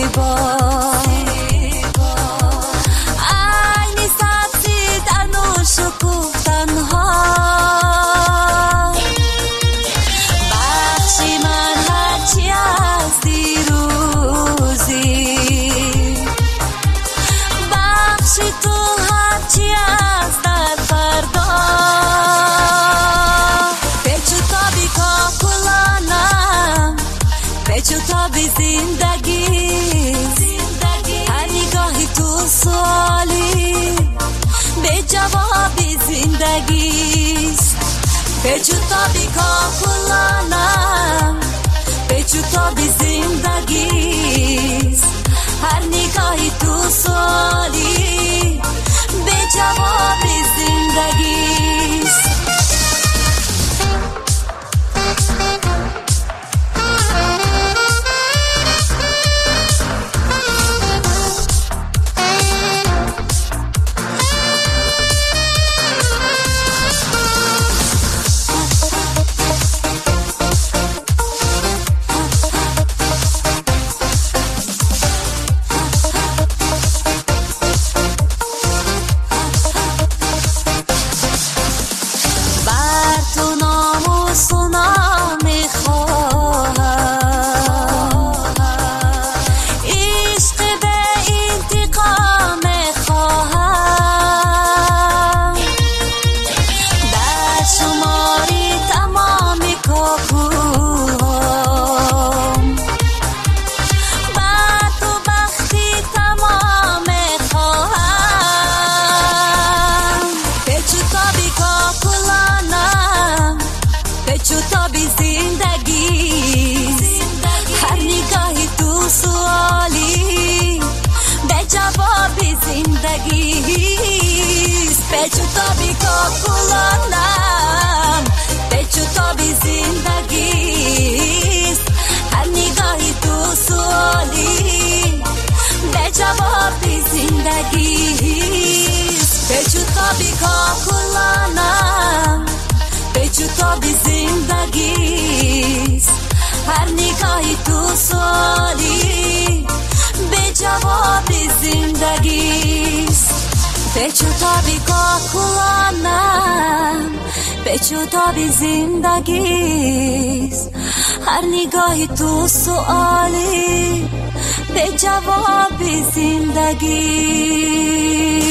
عینی سبزی در نور شکوه تنها بخشی من هرچی از دیروزی بخشی تو هرچی از در فردا پیچو تابی کاکلانم پیچو تابی زندگی هر نگاهی تو سوالی به جوابی زندگیست پیچو تابی کاکلانم پیچو تابی زندگیست هر نگاهی تو سوالی به جوابی زندگیست پیچو تابی کاکلانم پیچو تابی زندگیست هر نگاهی تو سوالی به جوابی زندگیست پیچو تابی کاکلانم پیچو تابی زندگیست هر نگاهی تو سوالی به جوابی زندگیست پیچو تابی کاکلانم پیچو تابی زندگیست هر نگاهی تو سوالی به جوابی زندگی